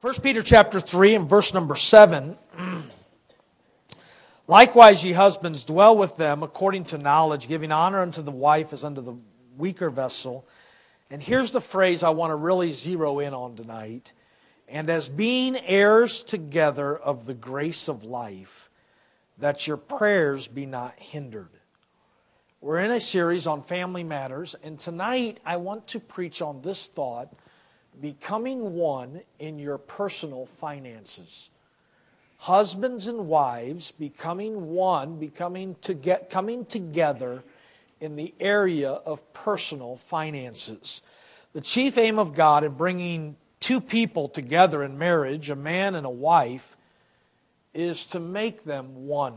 First Peter chapter 3 and verse number 7. Likewise, ye husbands, dwell with them according to knowledge, giving honor unto the wife as unto the weaker vessel. And here's the phrase I want to really zero in on tonight. And as being heirs together of the grace of life, that your prayers be not hindered. We're in a series on family matters, and tonight I want to preach on this thought: becoming one in your personal finances. Husbands and wives becoming one, coming together in the area of personal finances. The chief aim of God in bringing two people together in marriage, a man and a wife, is to make them one.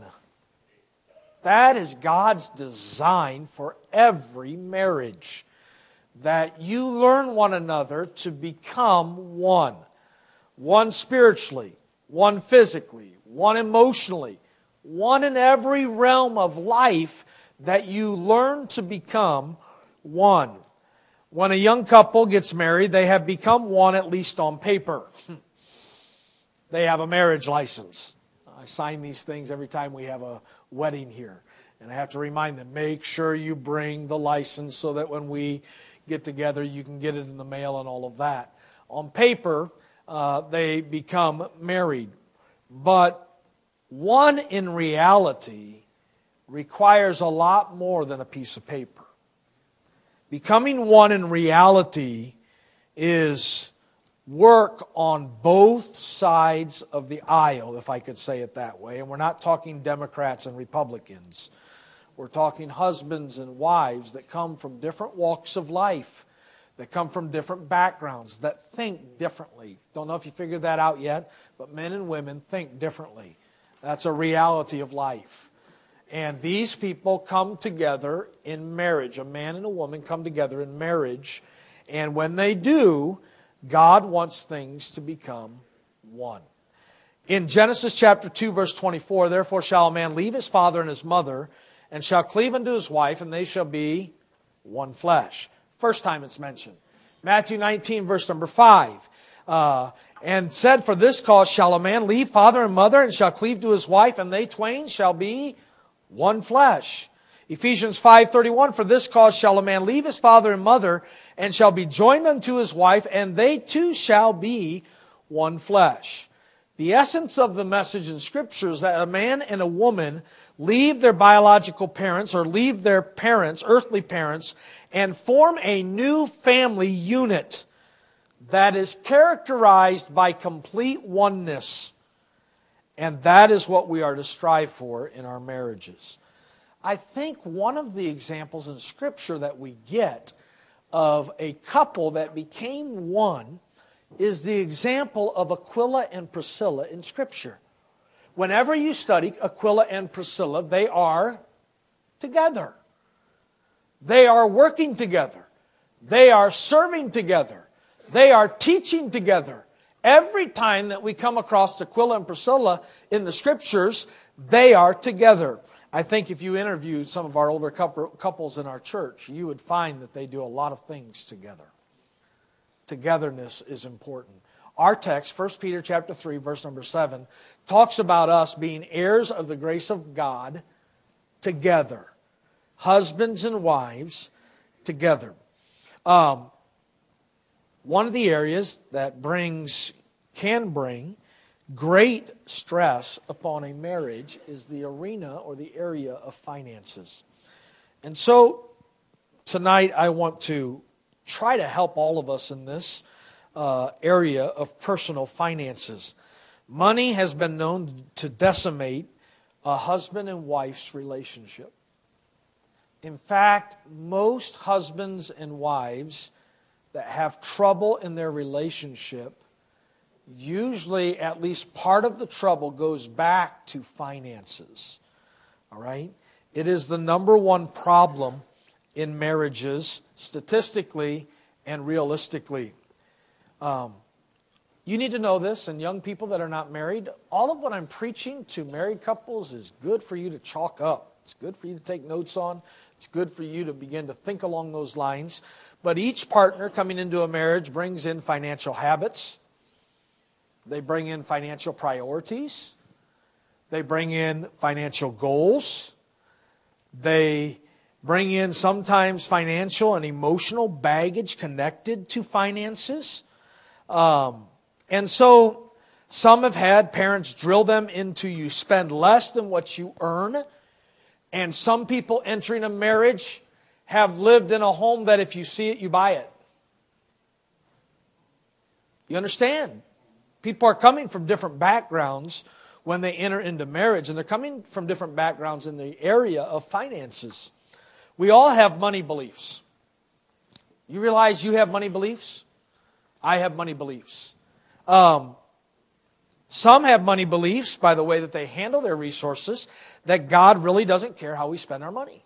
That is God's design for every marriage. That you learn one another to become one. One spiritually, one physically, one emotionally, one in every realm of life, that you learn to become one. When a young couple gets married, they have become one, at least on paper. They have a marriage license. I sign these things every time we have a wedding here. And I have to remind them, make sure you bring the license so that when we get together, you can get it in the mail and all of that. On paper, they become married. But one in reality requires a lot more than a piece of paper. Becoming one in reality is work on both sides of the aisle, if I could say it that way. And we're not talking Democrats and Republicans. We're talking husbands and wives that come from different walks of life, that come from different backgrounds, that think differently. Don't know if you figured that out yet, but men and women think differently. That's a reality of life. And these people come together in marriage. A man and a woman come together in marriage. And when they do, God wants things to become one. In Genesis chapter 2, verse 24, therefore shall a man leave his father and his mother, and shall cleave unto his wife, and they shall be one flesh. First time it's mentioned. Matthew 19, verse number 5. And said, for this cause shall a man leave father and mother, and shall cleave to his wife, and they twain shall be one flesh. Ephesians 5:31, for this cause shall a man leave his father and mother, and shall be joined unto his wife, and they two shall be one flesh. The essence of the message in Scripture is that a man and a woman leave their biological parents, or leave their parents, earthly parents, and form a new family unit that is characterized by complete oneness. And that is what we are to strive for in our marriages. I think one of the examples in Scripture that we get of a couple that became one is the example of Aquila and Priscilla in Scripture. Whenever you study Aquila and Priscilla, they are together. They are working together. They are serving together. They are teaching together. Every time that we come across Aquila and Priscilla in the Scriptures, they are together. I think if you interviewed some of our older couples in our church, you would find that they do a lot of things together. Togetherness is important. Our text, 1 Peter chapter 3, verse number 7, talks about us being heirs of the grace of God together. Husbands and wives together. One of the areas that can bring great stress upon a marriage is the arena or the area of finances. And so tonight I want to try to help all of us in this area of personal finances. Money has been known to decimate a husband and wife's relationship. In fact, most husbands and wives that have trouble in their relationship, usually at least part of the trouble goes back to finances. All right? It is the number one problem in marriages, statistically and realistically. You need to know this, and young people that are not married, all of what I'm preaching to married couples is good for you to chalk up. It's good for you to take notes on. It's good for you to begin to think along those lines. But each partner coming into a marriage brings in financial habits, They bring in financial priorities. They bring in financial goals. They bring in sometimes financial and emotional baggage connected to finances. And so some have had parents drill them into you spend less than what you earn. And some people entering a marriage have lived in a home that if you see it, you buy it. You understand? People are coming from different backgrounds when they enter into marriage, and they're coming from different backgrounds in the area of finances. We all have money beliefs. You realize you have money beliefs? I have money beliefs. Some have money beliefs by the way that they handle their resources, that God really doesn't care how we spend our money.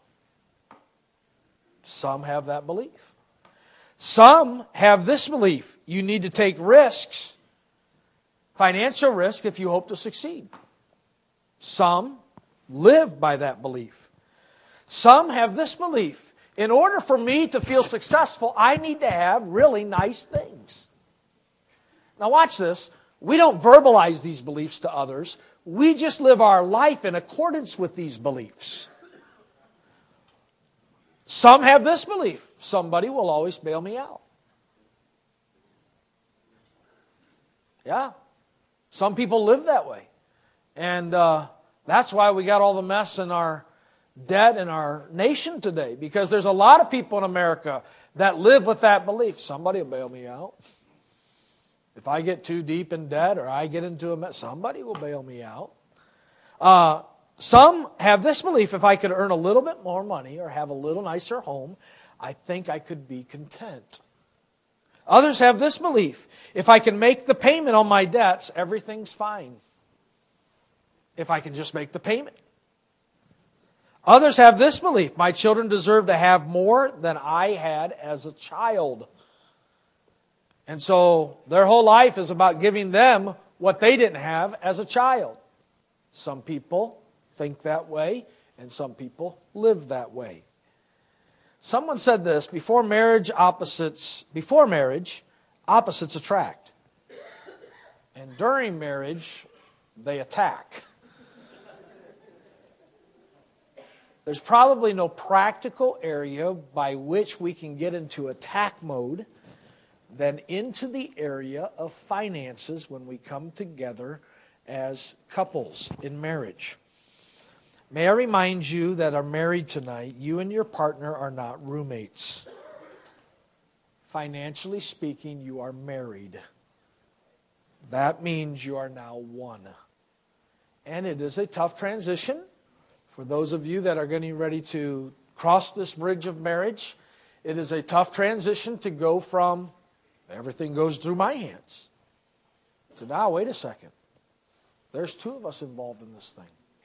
Some have that belief. Some have this belief: you need to take risks, financial risk, if you hope to succeed. Some live by that belief. Some have this belief: in order for me to feel successful, I need to have really nice things. Now watch this. We don't verbalize these beliefs to others. We just live our life in accordance with these beliefs. Some have this belief: somebody will always bail me out. Yeah. Some people live that way. And that's why we got all the mess in our debt in our nation today. Because there's a lot of people in America that live with that belief. Somebody will bail me out. If I get too deep in debt or I get into a mess, somebody will bail me out. Some have this belief: if I could earn a little bit more money or have a little nicer home, I think I could be content. Others have this belief: if I can make the payment on my debts, everything's fine. If I can just make the payment. Others have this belief: my children deserve to have more than I had as a child. And so their whole life is about giving them what they didn't have as a child. Some people think that way, and some people live that way. Someone said this: before marriage, opposites attract. And during marriage, they attack. There's probably no practical area by which we can get into attack mode than into the area of finances when we come together as couples in marriage. May I remind you that are married tonight, you and your partner are not roommates. Financially speaking, you are married. That means you are now one. And it is a tough transition for those of you that are getting ready to cross this bridge of marriage. It is a tough transition to go from everything goes through my hands to now, wait a second. There's two of us involved in this thing.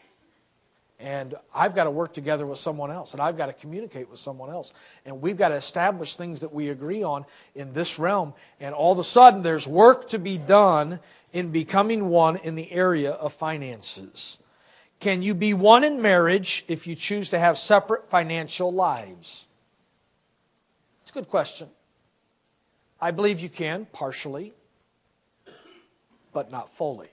And I've got to work together with someone else. And I've got to communicate with someone else. And we've got to establish things that we agree on in this realm. And all of a sudden, there's work to be done in becoming one in the area of finances. Can you be one in marriage if you choose to have separate financial lives? It's a good question. I believe you can, partially, but not fully.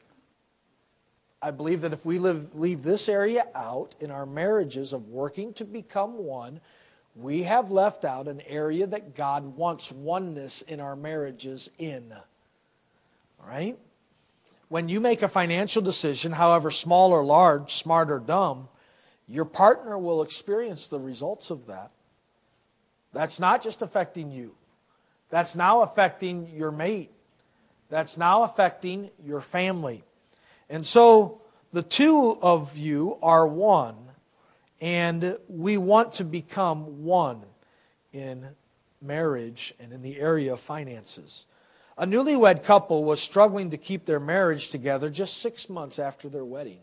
I believe that if we leave this area out in our marriages of working to become one, we have left out an area that God wants oneness in our marriages in. All right? When you make a financial decision, however small or large, smart or dumb, your partner will experience the results of that. That's not just affecting you. That's now affecting your mate. That's now affecting your family. And so the two of you are one, and we want to become one in marriage and in the area of finances. A newlywed couple was struggling to keep their marriage together just 6 months after their wedding.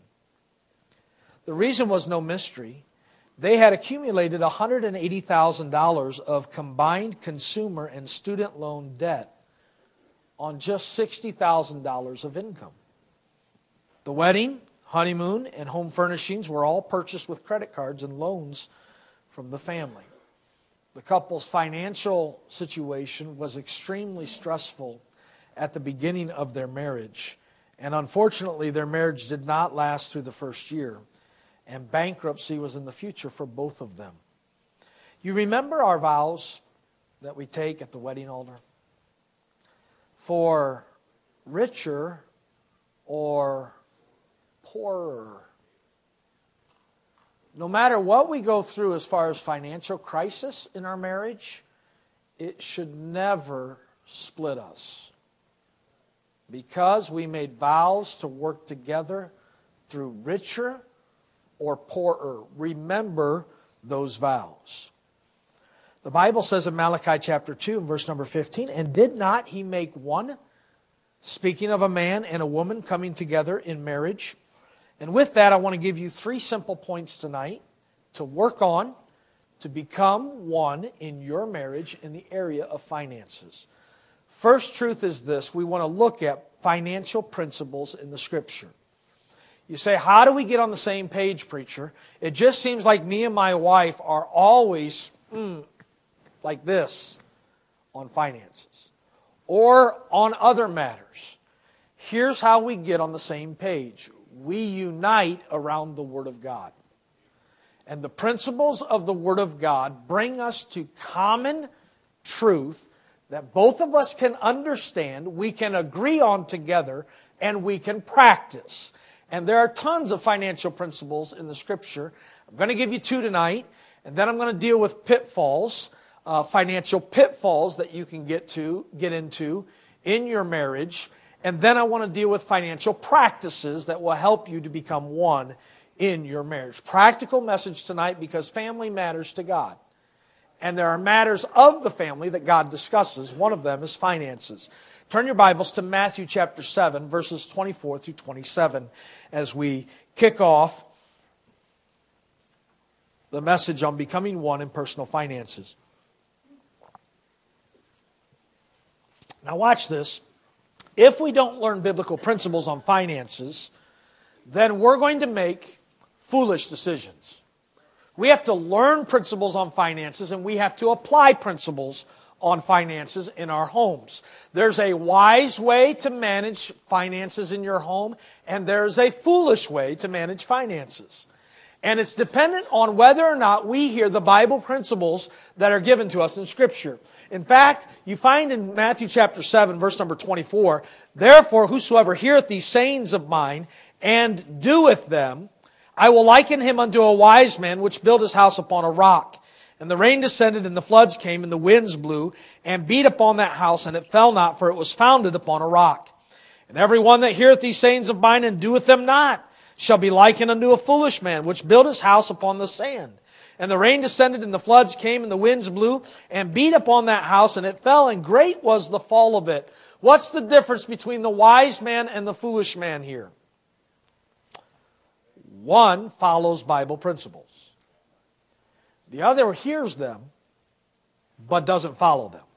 The reason was no mystery. They had accumulated $180,000 of combined consumer and student loan debt on just $60,000 of income. The wedding, honeymoon, and home furnishings were all purchased with credit cards and loans from the family. The couple's financial situation was extremely stressful at the beginning of their marriage. And unfortunately, their marriage did not last through the first year. And bankruptcy was in the future for both of them. You remember our vows that we take at the wedding altar? For richer or poorer. No matter what we go through as far as financial crisis in our marriage, it should never split us. Because we made vows to work together through richer or poorer. Remember those vows. The Bible says in Malachi chapter 2 and verse number 15, and did not he make one, speaking of a man and a woman coming together in marriage? And with that, I want to give you 3 simple points tonight to work on to become one in your marriage in the area of finances. First truth is this: we want to look at financial principles in the Scripture. You say, how do we get on the same page, preacher? It just seems like me and my wife are always like this on finances or on other matters. Here's how we get on the same page. We unite around the Word of God. And the principles of the Word of God bring us to common truth that both of us can understand, we can agree on together, and we can practice. And there are tons of financial principles in the Scripture. I'm going to give you 2 tonight, and then I'm going to deal with pitfalls, financial pitfalls that you can get into in your marriage. And then I want to deal with financial practices that will help you to become one in your marriage. Practical message tonight because family matters to God. And there are matters of the family that God discusses. One of them is finances. Turn your Bibles to Matthew chapter 7, verses 24 through 27 as we kick off the message on becoming one in personal finances. Now watch this. If we don't learn biblical principles on finances, then we're going to make foolish decisions. We have to learn principles on finances, and we have to apply principles on finances in our homes. There's a wise way to manage finances in your home, and there's a foolish way to manage finances. And it's dependent on whether or not we hear the Bible principles that are given to us in Scripture. In fact, you find in Matthew chapter 7, verse number 24, therefore, whosoever heareth these sayings of mine, and doeth them, I will liken him unto a wise man, which built his house upon a rock. And the rain descended, and the floods came, and the winds blew, and beat upon that house, and it fell not, for it was founded upon a rock. And every one that heareth these sayings of mine, and doeth them not, shall be likened unto a foolish man, which built his house upon the sand. And the rain descended, and the floods came, and the winds blew, and beat upon that house, and it fell, and great was the fall of it. What's the difference between the wise man and the foolish man here? One follows Bible principles. The other hears them, but doesn't follow them.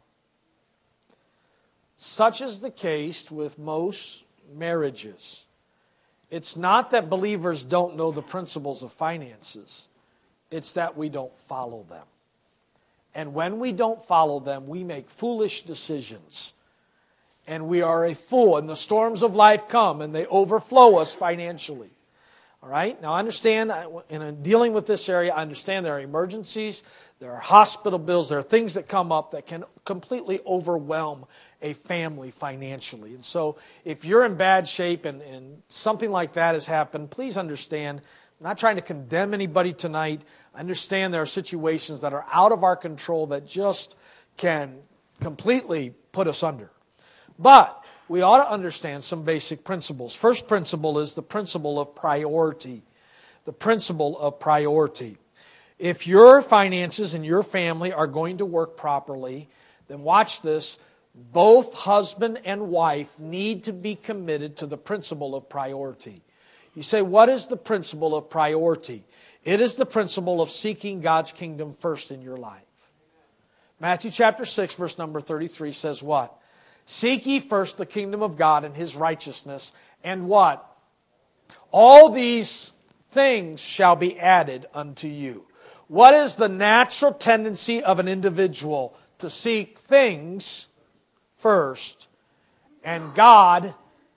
Such is the case with most marriages. It's not that believers don't know the principles of finances. It's that we don't follow them. And when we don't follow them, we make foolish decisions. And we are a fool. And the storms of life come and they overflow us financially. All right? Now, I understand, in dealing with this area, I understand there are emergencies, there are hospital bills, there are things that come up that can completely overwhelm a family financially. And so, if you're in bad shape and something like that has happened, please understand, I'm not trying to condemn anybody tonight. I understand there are situations that are out of our control that just can completely put us under. But we ought to understand some basic principles. First principle is the principle of priority. The principle of priority. If your finances and your family are going to work properly, then watch this. Both husband and wife need to be committed to the principle of priority. You say, what is the principle of priority? It is the principle of seeking God's kingdom first in your life. Matthew chapter 6, verse number 33 says what? Seek ye first the kingdom of God and His righteousness, and what? All these things shall be added unto you. What is the natural tendency of an individual? To seek things first, and God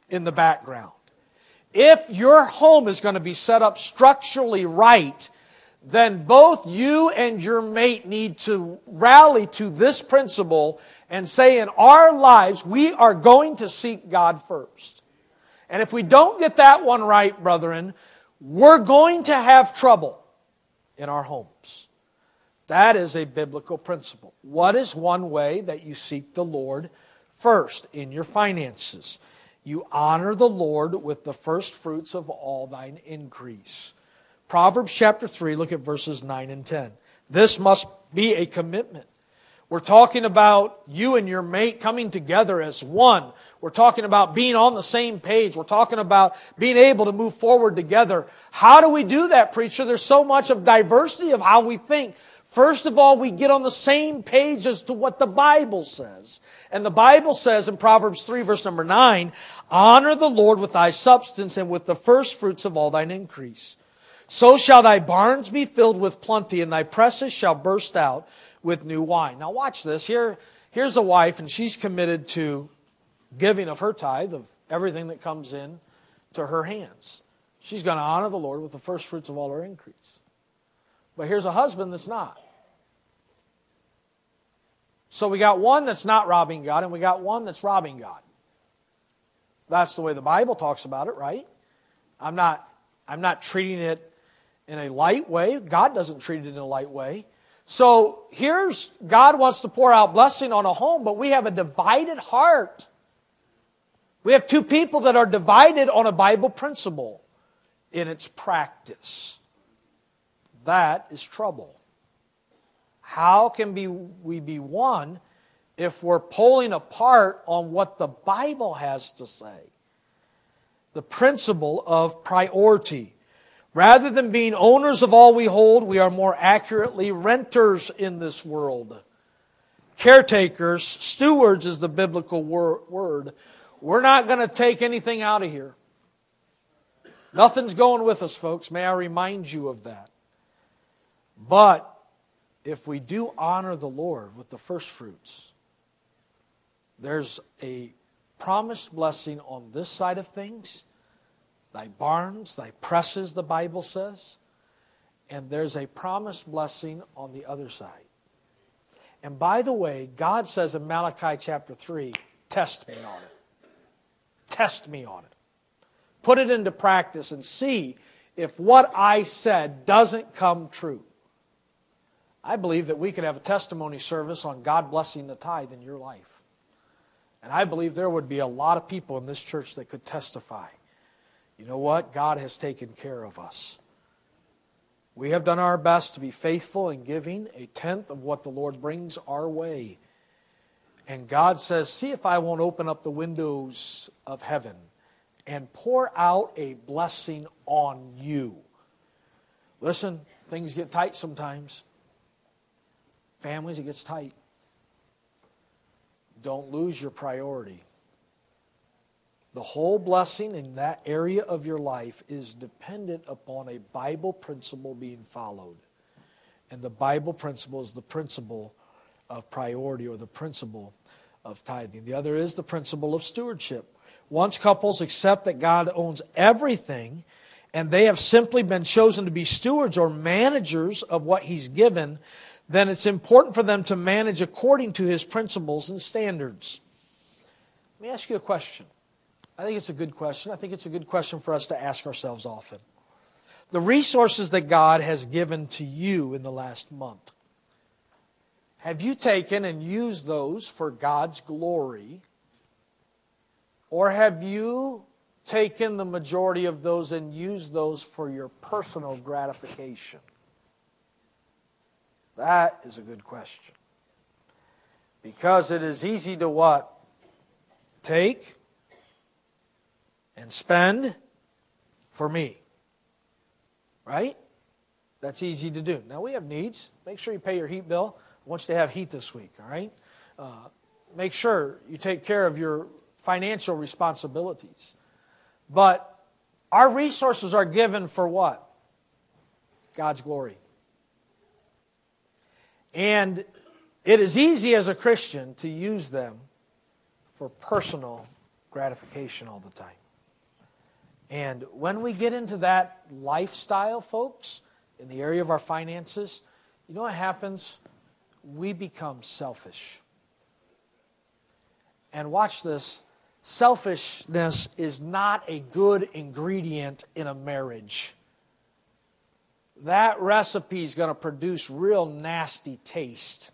in the background. If your home is going to be set up structurally right, then both you and your mate need to rally to this principle and say in our lives, we are going to seek God first. And if we don't get that one right, brethren, we're going to have trouble in our homes. That is a biblical principle. What is one way that you seek the Lord first in your finances? You honor the Lord with the first fruits of all thine increase. Proverbs chapter 3, look at verses 9 and 10. This must be a commitment. We're talking about you and your mate coming together as one. We're talking about being on the same page. We're talking about being able to move forward together. How do we do that, preacher? There's so much of diversity of how we think. First of all, we get on the same page as to what the Bible says. And the Bible says in Proverbs 3, verse number 9, honor the Lord with thy substance and with the first fruits of all thine increase. So shall thy barns be filled with plenty, and thy presses shall burst out with new wine. Now watch this. Here's a wife, and she's committed to giving of her tithe, of everything that comes in to her hands. She's going to honor the Lord with the first fruits of all her increase. But here's a husband that's not. So we got one that's not robbing God, and we got one that's robbing God. That's the way the Bible talks about it, right? I'm not treating it in a light way. God doesn't treat it in a light way. So here's, God wants to pour out blessing on a home, but we have a divided heart. We have two people that are divided on a Bible principle in its practice. That is trouble. How can we be one if we're pulling apart on what the Bible has to say? The principle of priority. Rather than being owners of all we hold, we are more accurately renters in this world. Caretakers, stewards is the biblical word. We're not going to take anything out of here. Nothing's going with us, folks. May I remind you of that. But if we do honor the Lord with the first fruits, there's a promised blessing on this side of things. Thy barns, thy presses, the Bible says. And there's a promised blessing on the other side. And by the way, God says in Malachi chapter 3, test me on it. Test me on it. Put it into practice and see if what I said doesn't come true. I believe that we could have a testimony service on God blessing the tithe in your life. And I believe there would be a lot of people in this church that could testify. You know what? God has taken care of us. We have done our best to be faithful in giving a tenth of what the Lord brings our way. And God says, see if I won't open up the windows of heaven and pour out a blessing on you. Listen, things get tight sometimes. Families, it gets tight. Don't lose your priority. The whole blessing in that area of your life is dependent upon a Bible principle being followed. And the Bible principle is the principle of priority, or the principle of tithing. The other is the principle of stewardship. Once couples accept that God owns everything, and they have simply been chosen to be stewards or managers of what He's given, then it's important for them to manage according to His principles and standards. Let me ask you a question. I think it's a good question. I think it's a good question for us to ask ourselves often. The resources that God has given to you in the last month, have you taken and used those for God's glory? Or have you taken the majority of those and used those for your personal gratification? That is a good question. Because it is easy to what? Take and spend for me. Right? That's easy to do. Now we have needs. Make sure you pay your heat bill. I want you to have heat this week, all right? Make sure you take care of your financial responsibilities. But our resources are given for what? God's glory. And it is easy as a Christian to use them for personal gratification all the time. And when we get into that lifestyle, folks, in the area of our finances, you know what happens? We become selfish. And watch this. Selfishness is not a good ingredient in a marriage. That recipe is going to produce real nasty taste,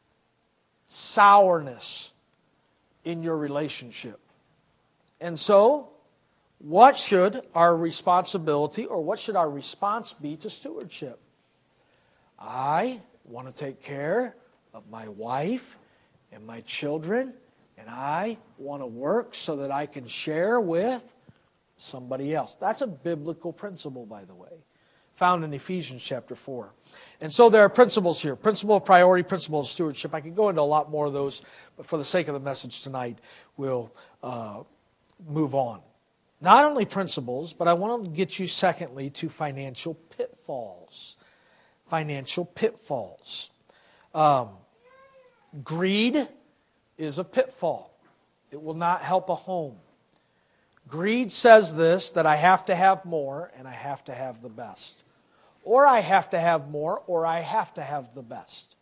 sourness in your relationship. And so, what should our responsibility or what should our response be to stewardship? I want to take care of my wife and my children, and I want to work so that I can share with somebody else. That's a biblical principle, by the way, found in Ephesians chapter 4. And so there are principles here. Principle of priority, principle of stewardship. I could go into a lot more of those, but for the sake of the message tonight, we'll move on. Not only principles, but I want to get you, secondly, to financial pitfalls. Financial pitfalls. Greed is a pitfall. It will not help a home. Greed says this, that I have to have more and I have to have the best. Or I have to have more or I have to have the best.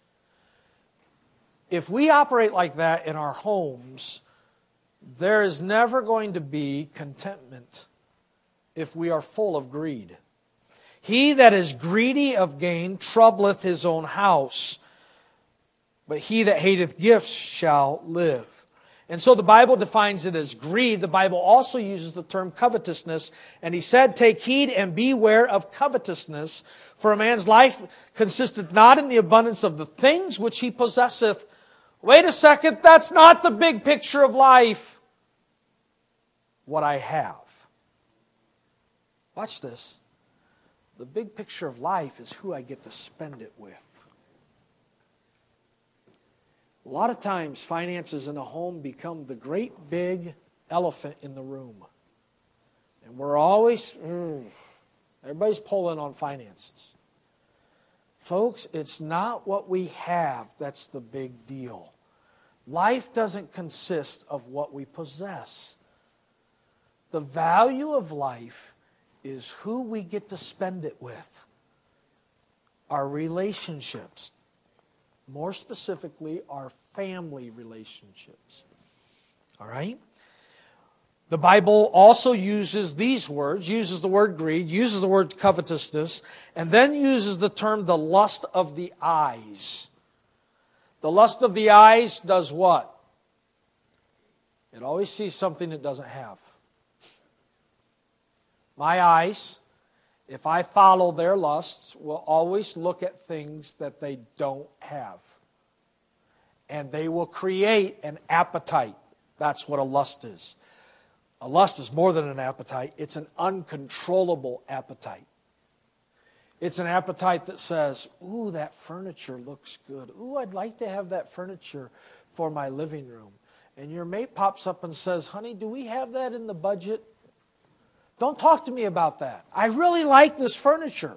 If we operate like that in our homes, there is never going to be contentment if we are full of greed. He that is greedy of gain troubleth his own house, but he that hateth gifts shall live. And so the Bible defines it as greed. The Bible also uses the term covetousness. And he said, take heed and beware of covetousness, for a man's life consisteth not in the abundance of the things which he possesseth. Wait a second, that's not the big picture of life. What I have. Watch this. The big picture of life is who I get to spend it with. A lot of times, finances in a home become the great big elephant in the room. And we're always, everybody's pulling on finances. Folks, it's not what we have that's the big deal. Life doesn't consist of what we possess. The value of life is who we get to spend it with. Our relationships. More specifically, our family relationships. All right? The Bible also uses these words, uses the word greed, uses the word covetousness, and then uses the term the lust of the eyes. The lust of the eyes does what? It always sees something it doesn't have. My eyes, if I follow their lusts, will always look at things that they don't have. And they will create an appetite. That's what a lust is. A lust is more than an appetite. It's an uncontrollable appetite. It's an appetite that says, ooh, that furniture looks good. Ooh, I'd like to have that furniture for my living room. And your mate pops up and says, honey, do we have that in the budget? Don't talk to me about that. I really like this furniture.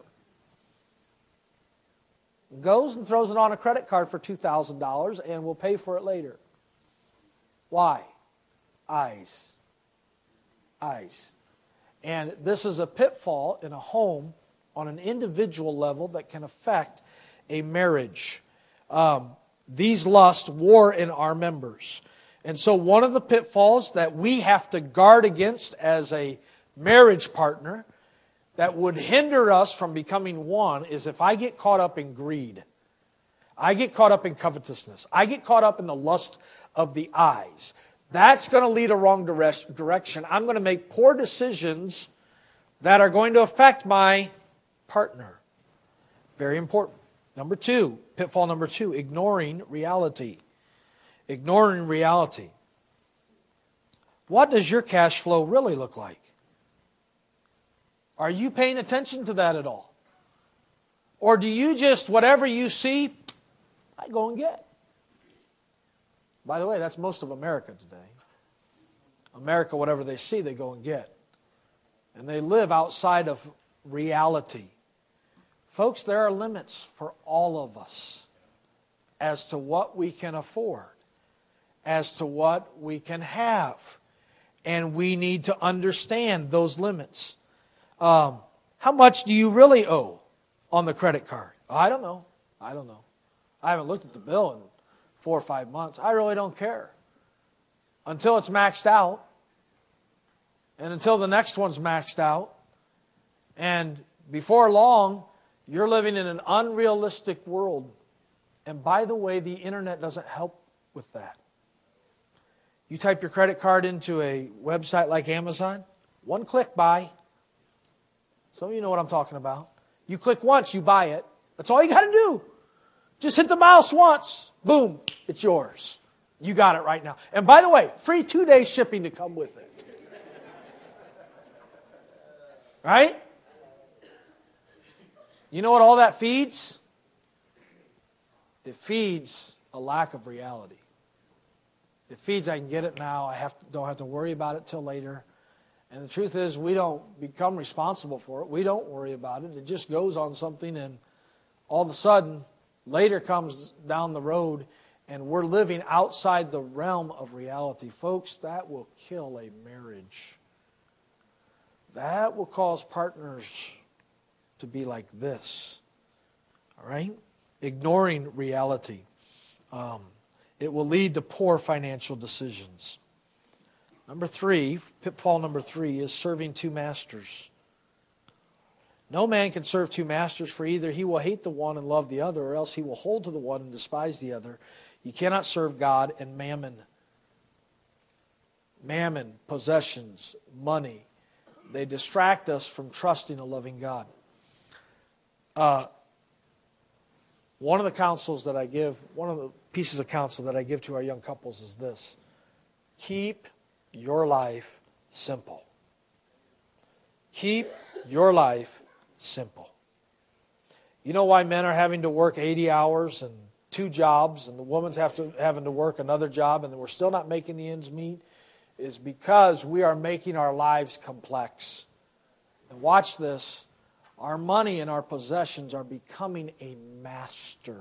Goes and throws it on a credit card for $2,000 and will pay for it later. Why? Eyes. Eyes. And this is a pitfall in a home on an individual level that can affect a marriage. These lusts war in our members. And so one of the pitfalls that we have to guard against as a marriage partner that would hinder us from becoming one is if I get caught up in greed. I get caught up in covetousness. I get caught up in the lust of the eyes. That's going to lead a wrong direction. I'm going to make poor decisions that are going to affect my partner. Very important. Pitfall number two, ignoring reality. Ignoring reality. What does your cash flow really look like? Are you paying attention to that at all? Or do you just, whatever you see, I go and get? By the way, that's most of America today. America, whatever they see, they go and get. And they live outside of reality. Folks, there are limits for all of us as to what we can afford, as to what we can have. And we need to understand those limits. How much do you really owe on the credit card? I don't know. I haven't looked at the bill in 4 or 5 months. I really don't care. Until it's maxed out. And until the next one's maxed out. And before long, you're living in an unrealistic world. And by the way, the internet doesn't help with that. You type your credit card into a website like Amazon, one click buy. Some of you know what I'm talking about. You click once, you buy it. That's all you got to do. Just hit the mouse once. Boom, it's yours. You got it right now. And by the way, free 2 days shipping to come with it. Right? You know what all that feeds? It feeds a lack of reality. It feeds, I can get it now, don't have to worry about it till later. And the truth is, we don't become responsible for it. We don't worry about it. It just goes on something, and all of a sudden, later comes down the road, and we're living outside the realm of reality. Folks, that will kill a marriage. That will cause partners to be like this. All right? Ignoring reality. It will lead to poor financial decisions. Pitfall number 3 is serving 2 masters. No man can serve 2 masters, for either he will hate the one and love the other, or else he will hold to the one and despise the other. You cannot serve God and mammon. Mammon, possessions, money. They distract us from trusting a loving God. One of the counsels that I give, one of the pieces of counsel that I give to our young couples is this. Keep your life simple. Keep your life simple. You know why men are having to work 80 hours and 2 jobs, and the woman's having to work another job, and we're still not making the ends meet? Is because we are making our lives complex. And watch this. Our money and our possessions are becoming a master.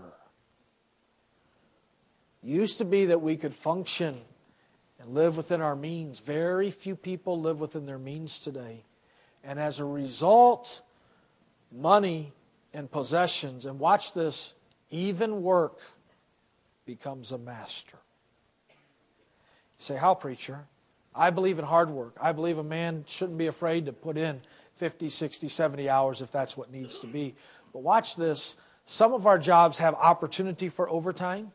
It used to be that we could function and live within our means. Very few people live within their means today. And as a result, money and possessions, and watch this, even work becomes a master. You say, how, preacher? I believe in hard work. I believe a man shouldn't be afraid to put in 50, 60, 70 hours if that's what needs to be. But watch this. Some of our jobs have opportunity for overtime.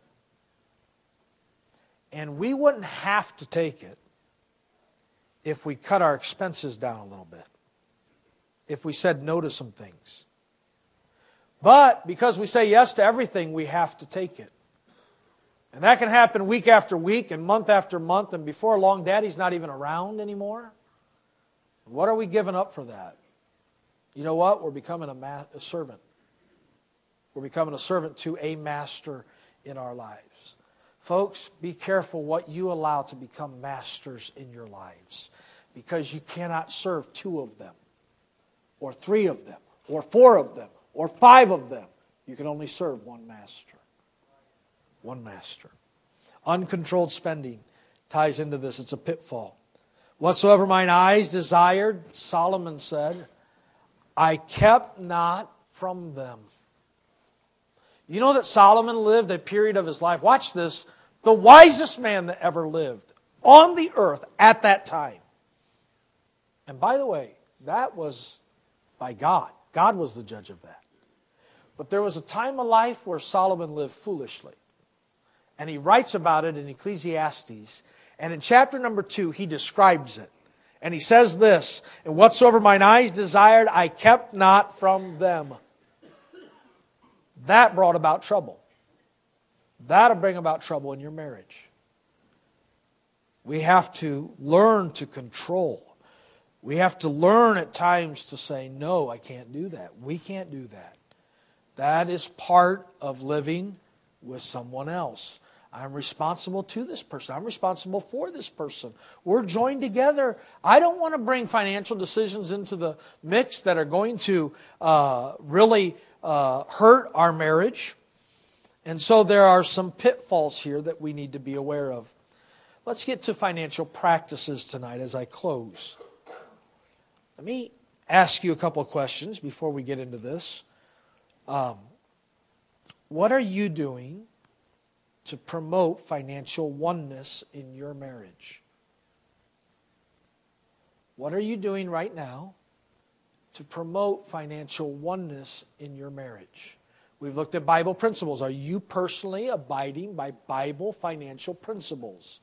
And we wouldn't have to take it if we cut our expenses down a little bit. If we said no to some things. But because we say yes to everything, we have to take it. And that can happen week after week and month after month. And before long, Daddy's not even around anymore. What are we giving up for that? You know what? We're becoming a servant. We're becoming a servant to a master in our lives. Folks, be careful what you allow to become masters in your lives. Because you cannot serve 2 of them. Or 3 of them. Or 4 of them. Or 5 of them. You can only serve one master. One master. Uncontrolled spending ties into this. It's a pitfall. Whatsoever mine eyes desired, Solomon said, I kept not from them. You know that Solomon lived a period of his life. Watch this. The wisest man that ever lived on the earth at that time. And by the way, that was by God. God was the judge of that. But there was a time of life where Solomon lived foolishly. And he writes about it in Ecclesiastes. And in chapter number 2, he describes it. And he says this, and whatsoever mine eyes desired, I kept not from them. That brought about trouble. That'll bring about trouble in your marriage. We have to learn to control. We have to learn at times to say, no, I can't do that. We can't do that. That is part of living with someone else. I'm responsible to this person. I'm responsible for this person. We're joined together. I don't want to bring financial decisions into the mix that are going to really hurt our marriage. And so there are some pitfalls here that we need to be aware of. Let's get to financial practices tonight as I close. Let me ask you a couple of questions before we get into this. What are you doing to promote financial oneness in your marriage? What are you doing right now to promote financial oneness in your marriage? We've looked at Bible principles. Are you personally abiding by Bible financial principles?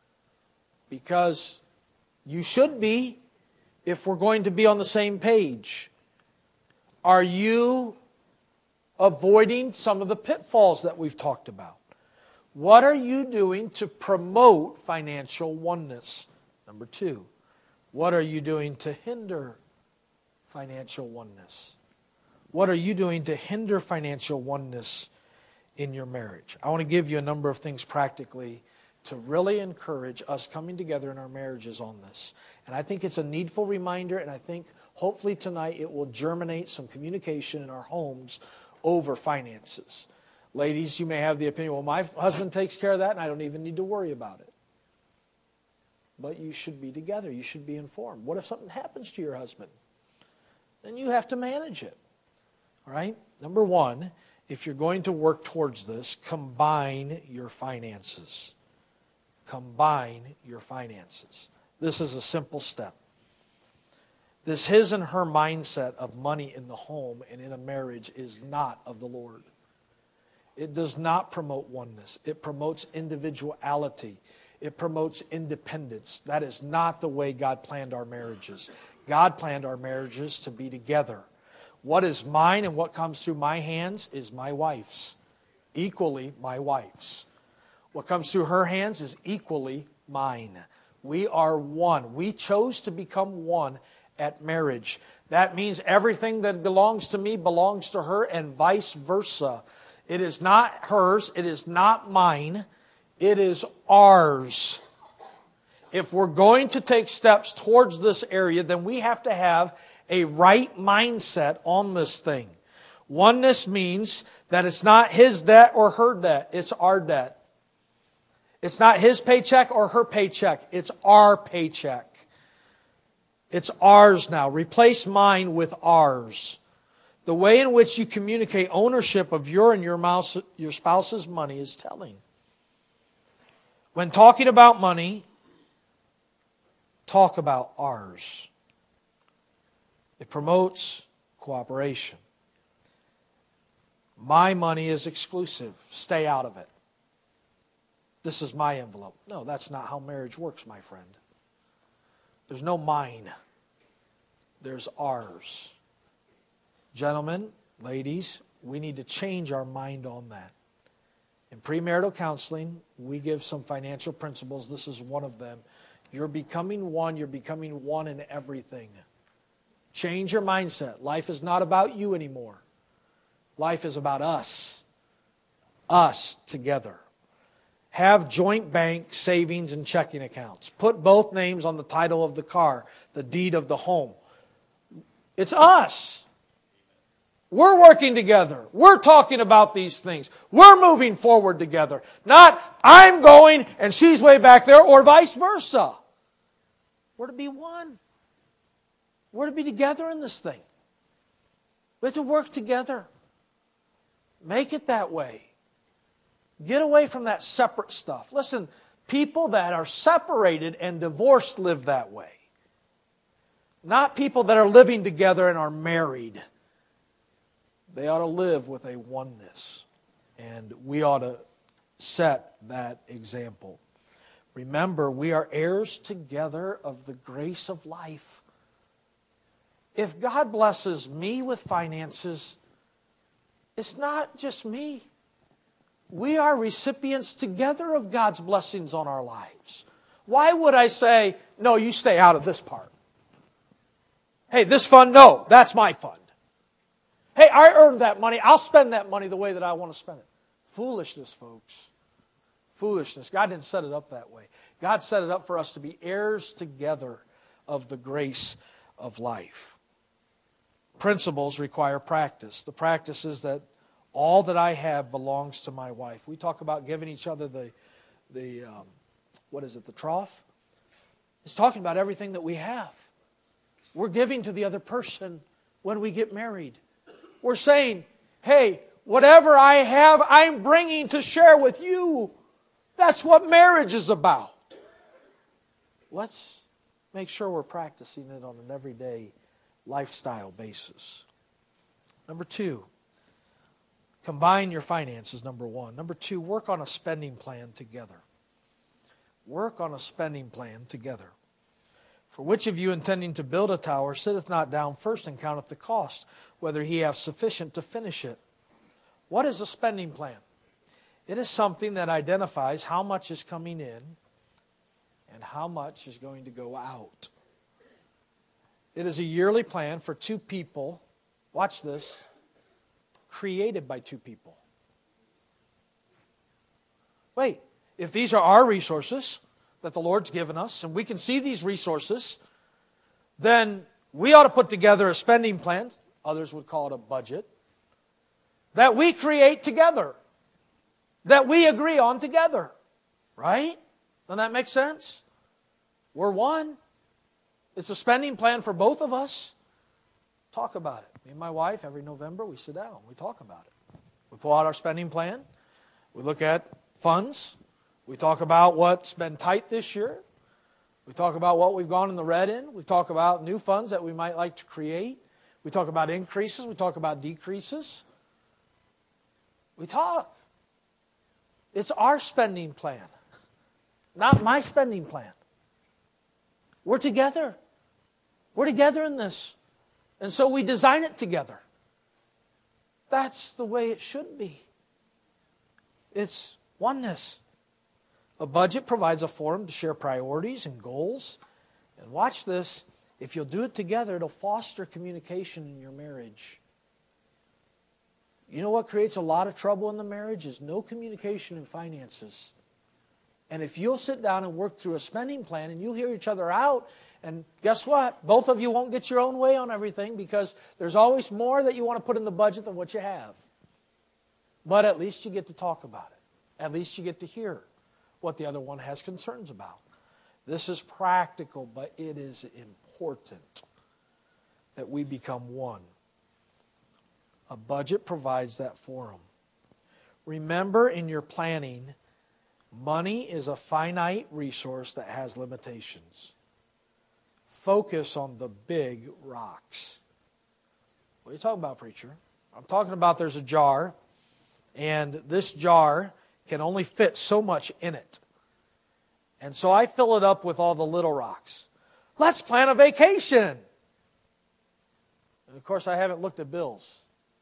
Because you should be if we're going to be on the same page. Are you avoiding some of the pitfalls that we've talked about? What are you doing to promote financial oneness? Number 2, what are you doing to hinder financial oneness? What are you doing to hinder financial oneness in your marriage? I want to give you a number of things practically to really encourage us coming together in our marriages on this. And I think it's a needful reminder, and I think hopefully tonight it will germinate some communication in our homes over finances. Ladies, you may have the opinion, well, my husband takes care of that and I don't even need to worry about it. But you should be together. You should be informed. What if something happens to your husband? Then you have to manage it. All right? Number 1, if you're going to work towards this, combine your finances. Combine your finances. This is a simple step. This his and her mindset of money in the home and in a marriage is not of the Lord. It does not promote oneness. It promotes individuality. It promotes independence. That is not the way God planned our marriages. God planned our marriages to be together. What is mine and what comes through my hands is my wife's. Equally my wife's. What comes through her hands is equally mine. We are one. We chose to become one at marriage. That means everything that belongs to me belongs to her and vice versa. It is not hers. It is not mine. It is ours. If we're going to take steps towards this area, then we have to have a right mindset on this thing. Oneness means that it's not his debt or her debt. It's our debt. It's not his paycheck or her paycheck. It's our paycheck. It's ours now. Replace mine with ours. The way in which you communicate ownership of your and your spouse's money is telling. When talking about money, talk about ours. It promotes cooperation. My money is exclusive. Stay out of it. This is my envelope. No, that's not how marriage works, my friend. There's no mine. There's ours. Gentlemen, ladies, we need to change our mind on that. In premarital counseling, we give some financial principles. This is one of them. You're becoming one. You're becoming one in everything. Change your mindset. Life is not about you anymore. Life is about us. Us together. Have joint bank savings and checking accounts. Put both names on the title of the car, the deed of the home. It's us. We're working together. We're talking about these things. We're moving forward together. Not, I'm going and she's way back there, or vice versa. We're to be one. We're to be together in this thing. We have to work together. Make it that way. Get away from that separate stuff. Listen, people that are separated and divorced live that way. Not people that are living together and are married. They ought to live with a oneness. And we ought to set that example. Remember, we are heirs together of the grace of life. If God blesses me with finances, it's not just me. We are recipients together of God's blessings on our lives. Why would I say, no, you stay out of this part? Hey, this fund, no, that's my fund. Hey, I earned that money. I'll spend that money the way that I want to spend it. Foolishness, folks. Foolishness. God didn't set it up that way. God set it up for us to be heirs together of the grace of life. Principles require practice. The practice is that all that I have belongs to my wife. We talk about giving each other the the trough? It's talking about everything that we have. We're giving to the other person when we get married. We're saying, hey, whatever I have, I'm bringing to share with you. That's what marriage is about. Let's make sure we're practicing it on an everyday lifestyle basis. Number 2, combine your finances, number 1. Number 2, work on a spending plan together. Work on a spending plan together. For which of you intending to build a tower sitteth not down first and counteth the cost, whether he have sufficient to finish it? What is a spending plan? It is something that identifies how much is coming in and how much is going to go out. It is a yearly plan for 2 people, watch this, created by 2 people. Wait, if these are our resources that the Lord's given us, and we can see these resources, then we ought to put together a spending plan, others would call it a budget, that we create together, that we agree on together. Right? Doesn't that make sense? We're one. It's a spending plan for both of us. Talk about it. Me and my wife, every November, we sit down. We talk about it. We pull out our spending plan. We look at funds. We talk about what's been tight this year. We talk about what we've gone in the red in. We talk about new funds that we might like to create. We talk about increases. We talk about decreases. We talk. It's our spending plan, not my spending plan. We're together. We're together in this. And so we design it together. That's the way it should be. It's oneness. A budget provides a forum to share priorities and goals. And watch this. If you'll do it together, it'll foster communication in your marriage. You know what creates a lot of trouble in the marriage is no communication in finances. And if you'll sit down and work through a spending plan and you'll hear each other out, and guess what? Both of you won't get your own way on everything because there's always more that you want to put in the budget than what you have. But at least you get to talk about it. At least you get to hear what the other one has concerns about. This is practical, but it is important that we become one. A budget provides that forum. Remember in your planning, money is a finite resource that has limitations. Focus on the big rocks. What are you talking about, preacher? I'm talking about there's a jar, and this jar can only fit so much in it. And so I fill it up with all the little rocks. Let's plan a vacation. And of course, I haven't looked at bills.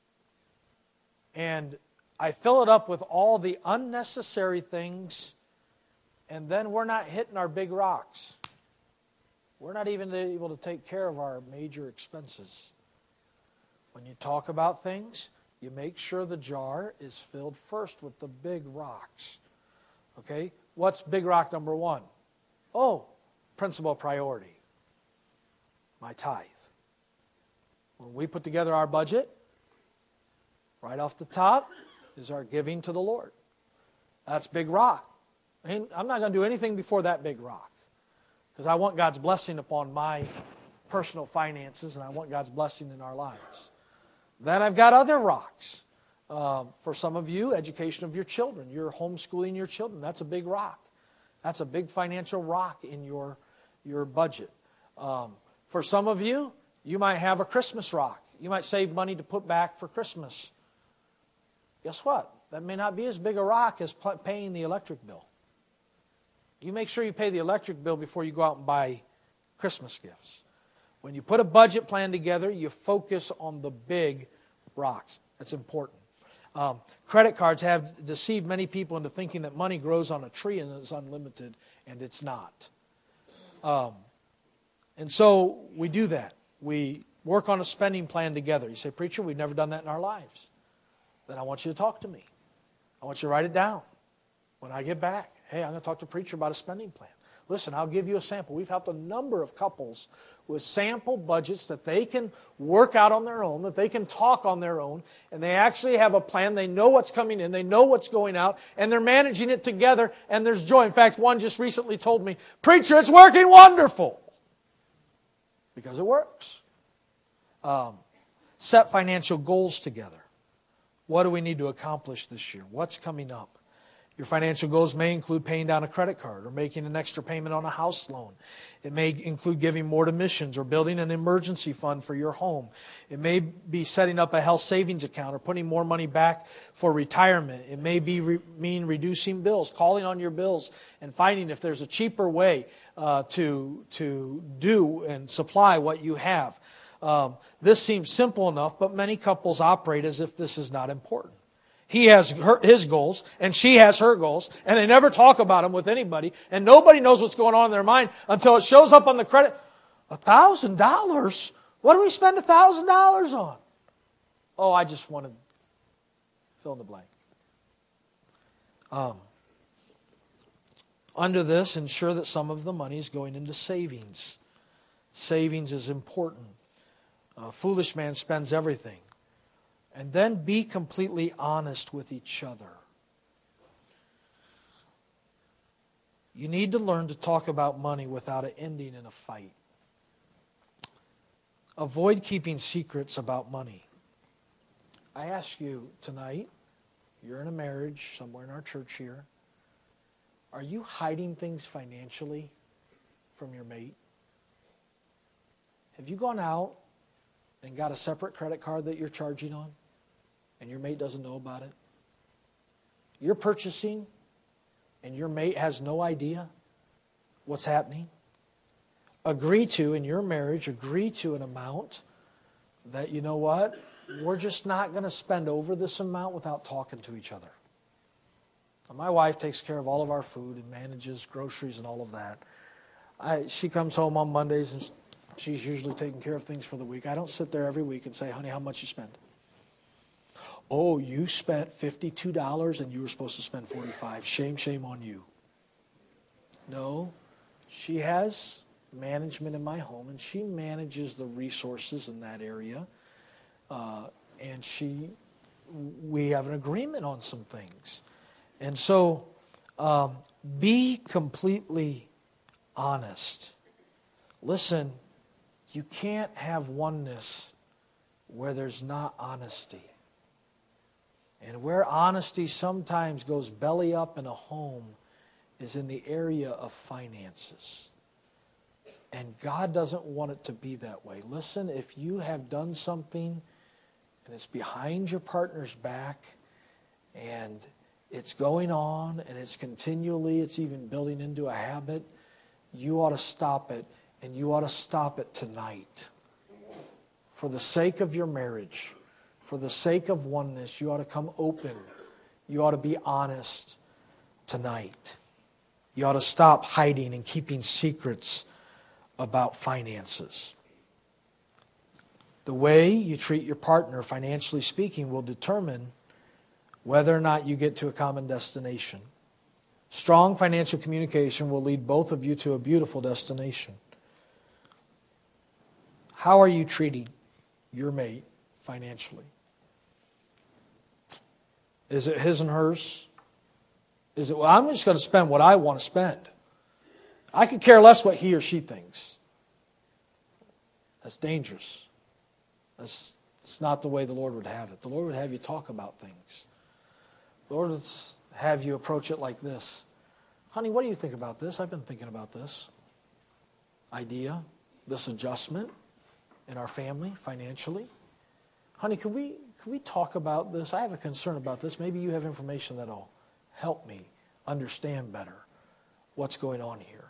And I fill it up with all the unnecessary things, and then we're not hitting our big rocks. We're not even able to take care of our major expenses. When you talk about things, you make sure the jar is filled first with the big rocks. Okay? What's big rock number 1? Oh, principal priority. My tithe. When we put together our budget, right off the top is our giving to the Lord. That's big rock. I'm not going to do anything before that big rock. Because I want God's blessing upon my personal finances, and I want God's blessing in our lives. Then I've got other rocks. For some of you, education of your children. You're homeschooling your children. That's a big rock. That's a big financial rock in your budget. For some of you, you might have a Christmas rock. You might save money to put back for Christmas. Guess what? That may not be as big a rock as paying the electric bill. You make sure you pay the electric bill before you go out and buy Christmas gifts. When you put a budget plan together, you focus on the big rocks. That's important. Credit cards have deceived many people into thinking that money grows on a tree and is unlimited, and it's not. And so we do that. We work on a spending plan together. You say, preacher, we've never done that in our lives. Then I want you to talk to me. I want you to write it down. When I get back, hey, I'm going to talk to the preacher about a spending plan. Listen, I'll give you a sample. We've helped a number of couples with sample budgets that they can work out on their own, that they can talk on their own, and they actually have a plan. They know what's coming in, they know what's going out, and they're managing it together, and there's joy. In fact, one just recently told me, "Preacher, it's working wonderful." Because it works. Set financial goals together. What do we need to accomplish this year? What's coming up? Your financial goals may include paying down a credit card or making an extra payment on a house loan. It may include giving more to missions or building an emergency fund for your home. It may be setting up a health savings account or putting more money back for retirement. It may mean reducing bills, calling on your bills and finding if there's a cheaper way to do and supply what you have. This seems simple enough, but many couples operate as if this is not important. He has his goals, and she has her goals, and they never talk about them with anybody, and nobody knows what's going on in their mind until it shows up on the credit. $1,000? What do we spend $1,000 on? Oh, I just want to fill in the blank. Under this, ensure that some of the money is going into savings. Savings is important. A foolish man spends everything. And then be completely honest with each other. You need to learn to talk about money without it ending in a fight. Avoid keeping secrets about money. I ask you tonight, you're in a marriage somewhere in our church here. Are you hiding things financially from your mate? Have you gone out and got a separate credit card that you're charging on, and your mate doesn't know about it? You're purchasing, and your mate has no idea what's happening? Agree to, in your marriage, agree to an amount that, you know what, we're just not going to spend over this amount without talking to each other. Now, my wife takes care of all of our food and manages groceries and all of that. She comes home on Mondays, and she's usually taking care of things for the week. I don't sit there every week and say, "Honey, how much you spend?" "Oh, you spent $52 and you were supposed to spend $45. Shame on you." No, she has management in my home, and she manages the resources in that area. And we have an agreement on some things. And so, be completely honest. Listen, you can't have oneness where there's not honesty. And where honesty sometimes goes belly up in a home is in the area of finances. And God doesn't want it to be that way. Listen, if you have done something and it's behind your partner's back and it's going on and it's even building into a habit, you ought to stop it, and you ought to stop it tonight. For the sake of your marriage, for the sake of oneness, you ought to come open. You ought to be honest tonight. You ought to stop hiding and keeping secrets about finances. The way you treat your partner, financially speaking, will determine whether or not you get to a common destination. Strong financial communication will lead both of you to a beautiful destination. How are you treating your mate financially? Is it his and hers? Is it, well, I'm just going to spend what I want to spend. I could care less what he or she thinks. That's dangerous. That's not the way the Lord would have it. The Lord would have you talk about things. The Lord would have you approach it like this. "Honey, what do you think about this? I've been thinking about this idea, this adjustment in our family financially. Honey, could we talk about this? I have a concern about this. Maybe you have information that'll help me understand better what's going on here."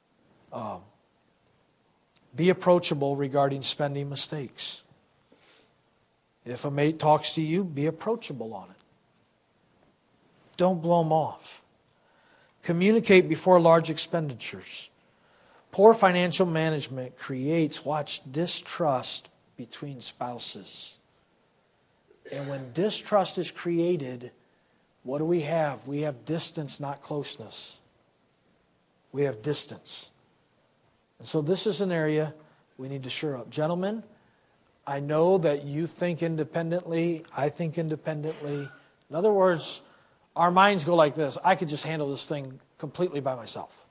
Be approachable regarding spending mistakes. If a mate talks to you, be approachable on it. Don't blow them off. Communicate before large expenditures. Poor financial management creates, distrust between spouses. And when distrust is created, what do we have? We have distance, not closeness. We have distance. And so this is an area we need to shore up. Gentlemen, I know that you think independently. I think independently. In other words, our minds go like this. I could just handle this thing completely by myself.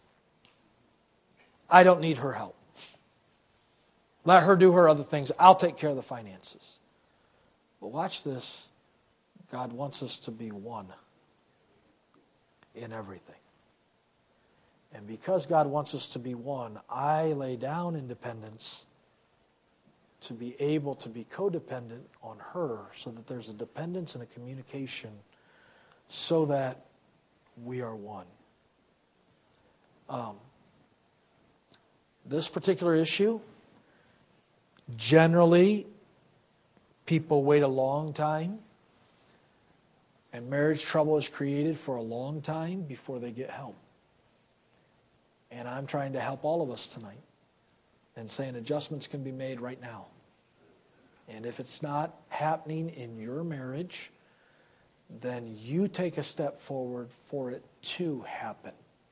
I don't need her help. Let her do her other things. I'll take care of the finances. But watch this. God wants us to be one in everything. And because God wants us to be one, I lay down independence to be able to be codependent on her so that there's a dependence and a communication so that we are one. This particular issue, generally, people wait a long time, and marriage trouble is created for a long time before they get help. And I'm trying to help all of us tonight and saying adjustments can be made right now. And if it's not happening in your marriage, then you take a step forward for it to happen.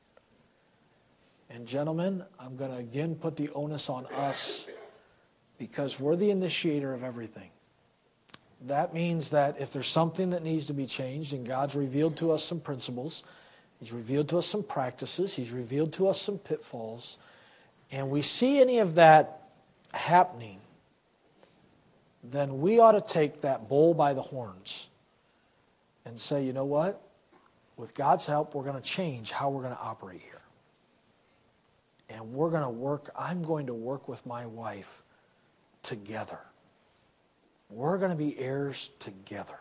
And gentlemen, I'm going to again put the onus on us because we're the initiator of everything. That means that if there's something that needs to be changed, and God's revealed to us some principles, He's revealed to us some practices, He's revealed to us some pitfalls, and we see any of that happening, then we ought to take that bull by the horns and say, you know what? With God's help, we're going to change how we're going to operate here. And we're going to work, I'm going to work with my wife together. We're going to be heirs together.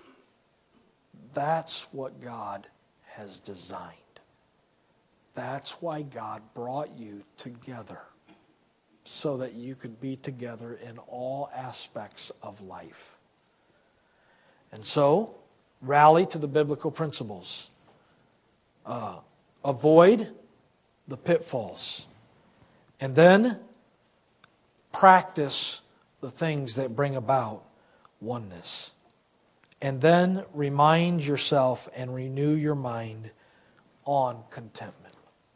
That's what God has designed. That's why God brought you together, so that you could be together in all aspects of life. And so, rally to the biblical principles. Avoid the pitfalls. And then practice the things that bring about oneness. And then remind yourself and renew your mind on contentment.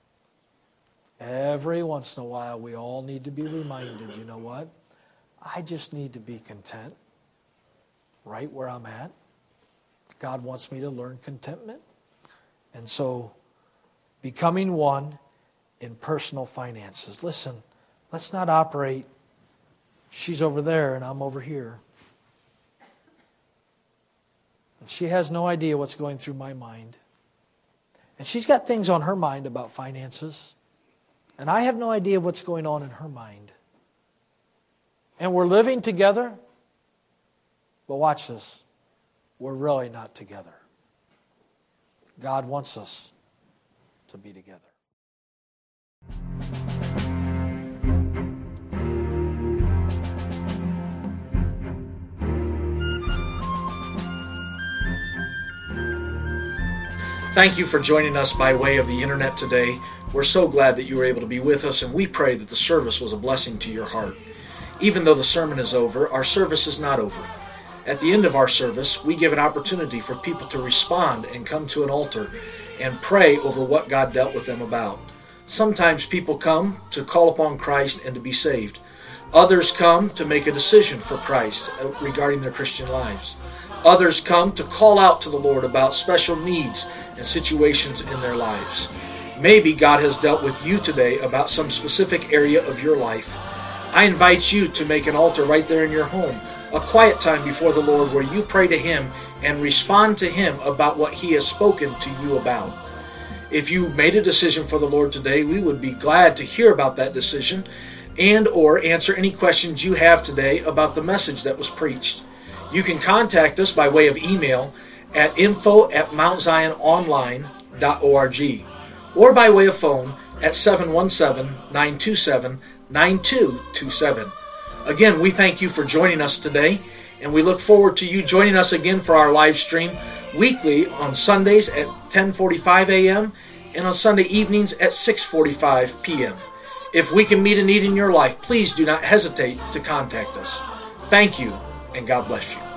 Every once in a while, we all need to be reminded, you know what? I just need to be content right where I'm at. God wants me to learn contentment. And so, becoming one in personal finances. Listen, let's not operate, she's over there and I'm over here. And she has no idea what's going through my mind. And she's got things on her mind about finances. And I have no idea what's going on in her mind. And we're living together. But watch this. We're really not together. God wants us to be together. Thank you for joining us by way of the internet today. We're so glad that you were able to be with us, and we pray that the service was a blessing to your heart. Even though the sermon is over, our service is not over. At the end of our service, we give an opportunity for people to respond and come to an altar and pray over what God dealt with them about. Sometimes people come to call upon Christ and to be saved. Others come to make a decision for Christ regarding their Christian lives. Others come to call out to the Lord about special needs and situations in their lives. Maybe God has dealt with you today about some specific area of your life. I invite you to make an altar right there in your home, a quiet time before the Lord where you pray to Him and respond to Him about what He has spoken to you about. If you made a decision for the Lord today, we would be glad to hear about that decision and or answer any questions you have today about the message that was preached. You can contact us by way of email at info@mountziononline.org or by way of phone at 717-927-9227. Again, we thank you for joining us today, and we look forward to you joining us again for our live stream weekly on Sundays at 10:45 a.m. and on Sunday evenings at 6:45 p.m. If we can meet a need in your life, please do not hesitate to contact us. Thank you, and God bless you.